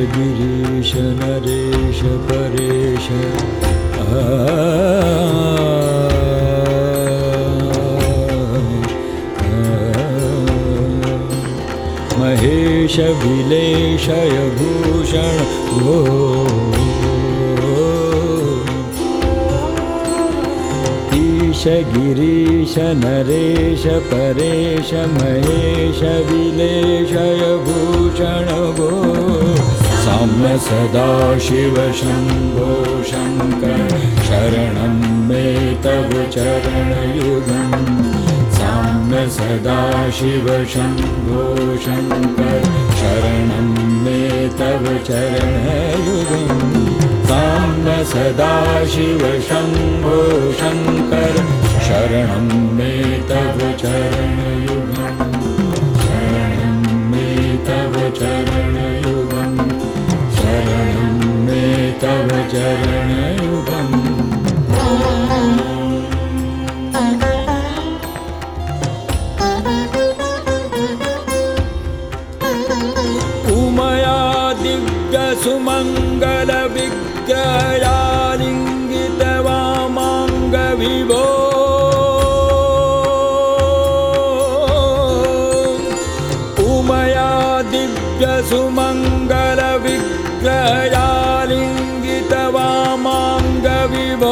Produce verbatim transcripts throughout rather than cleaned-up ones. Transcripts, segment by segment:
गिरीश नरेश परेश महेश विलेशय भूषण भो ईश गिरीश नरेश परेश महेश विलेशय भूषण भो साम्य सदा शिव शंभो शंकर शरणं मे तव चरणयुगम् साम्य सदा शिव शंभो शंकर शरणं मे तव चरणयुगम् साम्य सदा शिव शंभो शंकर शरणं मे तव चरणयुगम् शरणं मे तव चरणयुगम् शरणं मे तव चरणयुगम् उमया दिव्य सुमंगल विग्रहालिंगित वामांग विभो उमया दिव्य सुमंगल विग्रहालिंगित वामांग विभो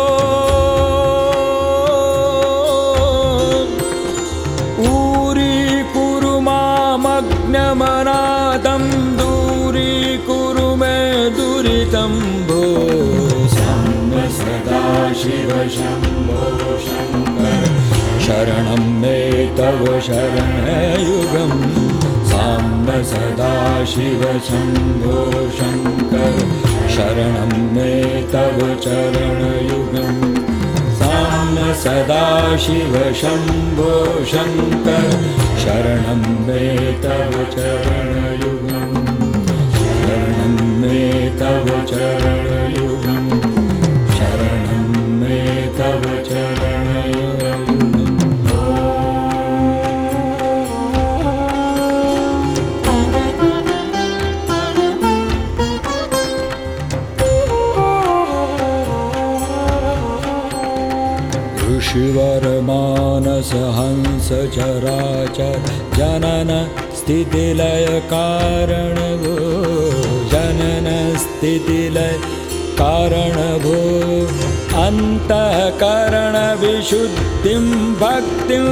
ऊरी मनादं दूरीकुरु मे दुरितं भो साम्य सदा शिव शंभो शंकर शरणं मे तव शरणयुगम् साम्य सदा शिव शंभो शंकर शरणं मे तव चरणयुगम् साम्य सदा शिव शंभो शंकर शरणं मे तव चरणयुगम् शरणं मे तव चरणयुगम् शरणं मे तव चरणयुगम् ऋषिवर मानस हंस चराचर जनन स्थितिलय कारण भो जनन स्थितिलय कारण भो अंतःकरण विशुद्धिं भक्तिं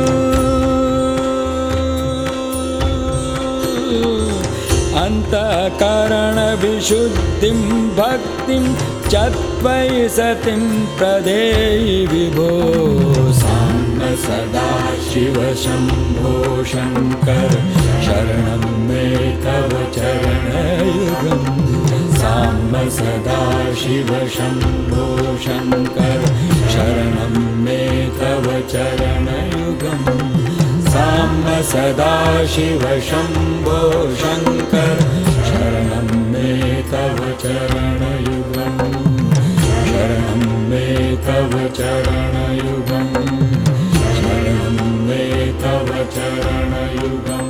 अंतःकरण विशुद्धिं भक्तिं चत्वयि सतिं प्रदेहि विभो साम्य सदा शिव शंभो शंकर शरणं मे तव चरणयुगम् साम्य सदा शिव शंभो शंकर शरणं मे तव चरणयुगम् साम्य सदा शिव शंभो शंकर शरणं मे तव चरणयुगम् शरणं मे तव चरणयुगम् शरणं मे तव चरणयुगम्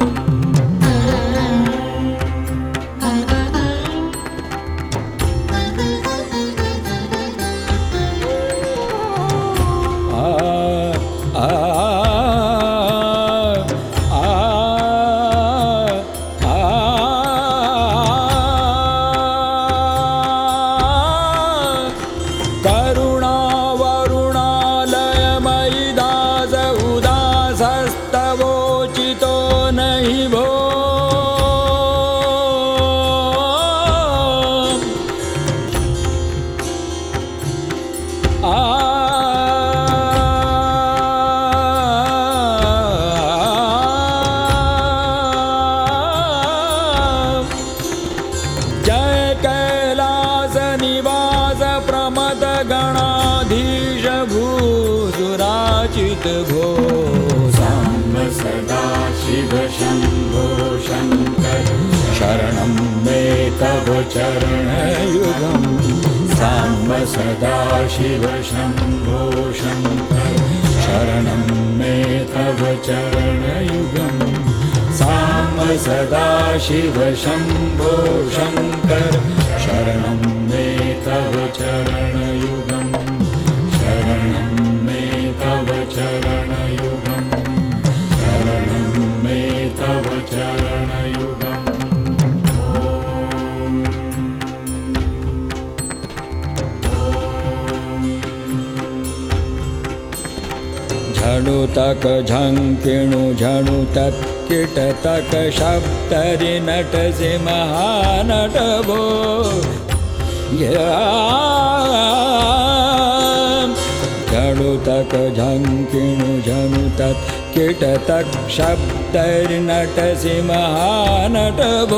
भो साम्य सदा शिव शंभो शंकर शरणं मे तव चरणयुगम् साम्य सदा शिव शंभो शंकर शरणं मे तव चरणयुगम् साम्य सदा शिव शंभो शंकर झणुतक झंकिणु झणुतक किटतक शब्दरि नटसि महानट भो झणुतक झंकिणु झणुतक किटतक शब्दरि नटसि महानट भो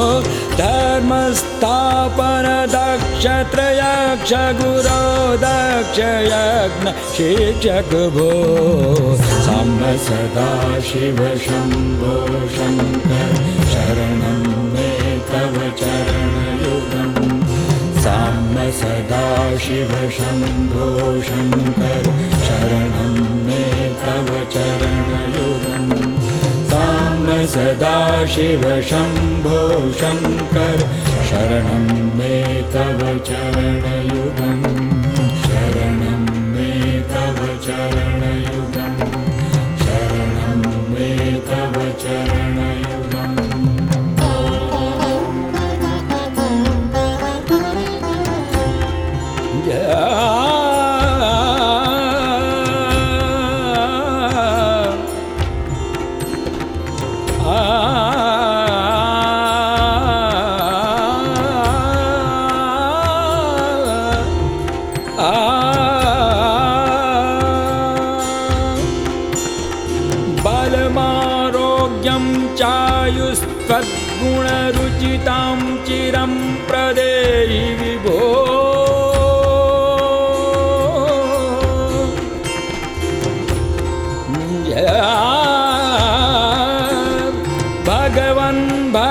धर्मस्थापन दक्ष त्रयक्ष गुरो दक्ष यज्ञ शिक्षक भो साम्ब सदा शिव शंभो शंकर शरणं मे तव चरणयुगम् साम्ब सदा शिव शंभो शंकर शरणं मे तव चरणयुगम् साम्ब सदा शिव शंभो शंकर शरणं मे तव चरणयुगम् शरणं मे तव चरणयुगम् शरणं मे तव चरणयुगम् बलमारोग्यं चायुस्त्वद्गुणरुचितां चिरं प्रदेहि विभो भगवन्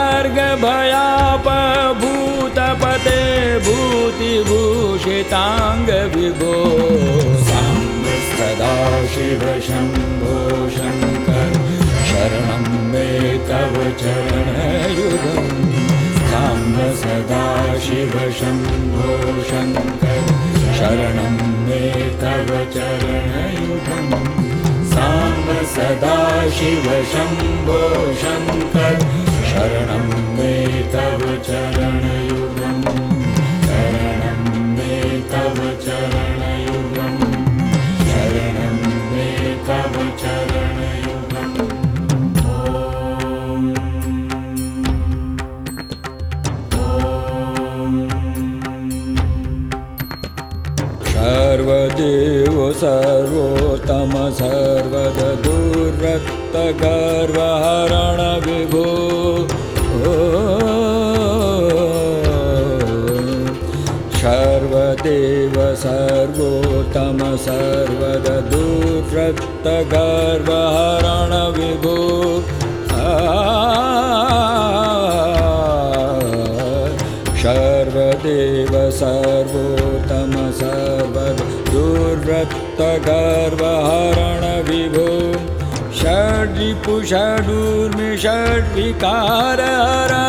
भर्गभयापभूतपते भूतिभूषिताङ्ग विभो साम्ब सदा शिव शंभो शंकर शरणं मे तव चरणयुगम् साम्ब सदा शिव शंभो शंकर शरणं मे तव चरणयुगम् साम्ब सदा शिव शंभो शंकर शरणं मे तव चरणयुगम् शरणं मे तव चरणयुगम् शरणं मे तव चरणयुगम् सर्वदेव सर्वोत्तम सर्वद दुर्रक्त गर्वहरण विभो सर्वदेव सर्वोत्तम सर्वद दुर्रक्त गर्वहरण विभो सर्वदेव सर्वोत्तम सर्वद दुर्रक्त गर्वहरण विभो षड्रिपु षडूर्मि षड्विकार हरा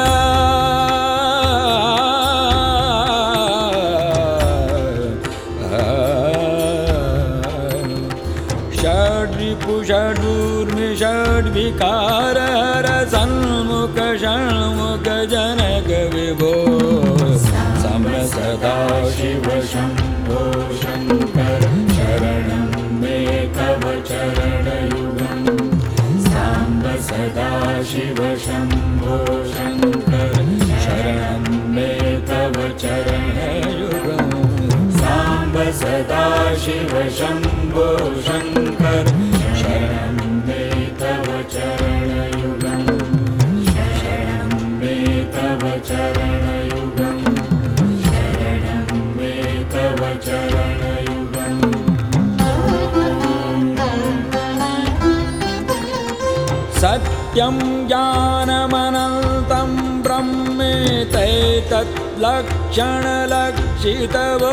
षड्रिपु षडूर्मि षड्विकार हर सन्मुख षण्मुख जनक विभो साम्ब सदा शिव शंभो शंकर शरणं मे तव चरणयुगम् साम्ब सदा शिव शंभो शंकर शरणं मे तव चरणयुगम् साम्ब सदा शिव शंभो शंकर शरणं मे तव चरणयुगम् शरणं मे तव चरणयुगम् शरणं मे तव चरणयुगम् सत्यं ज्ञानमनन्तं ब्रह्मेतैतत् लक्षणलक्षितवो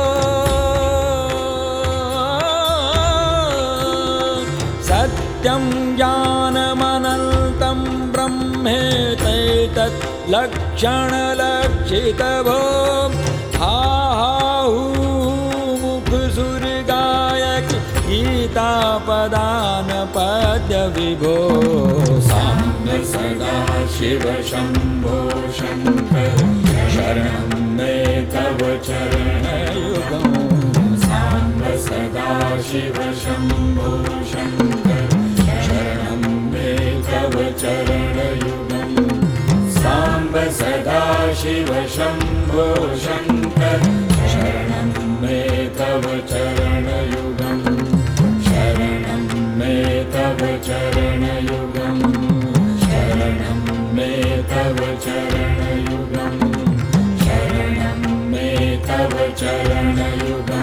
सत्यं ज्ञानमनन्तं ब्रह्मेतैतत् लक्षणलक्षितवो हा हा हू मुखसुरगायक गीतापदान पद्य विभो साम्ब सदा शिव शंभो शंकर शरणं मे तव चरणयुगम् साम्ब सदा शिव शंभो शंकर चरणयुगम् साम्ब सदा शिव शम्भो शङ्कर शरणं मे तव चरणयुगम् शरणं मे तव चरणयुगम् शरणं मे तव चरणयुगम् शरणं मे तव चरणयुगम्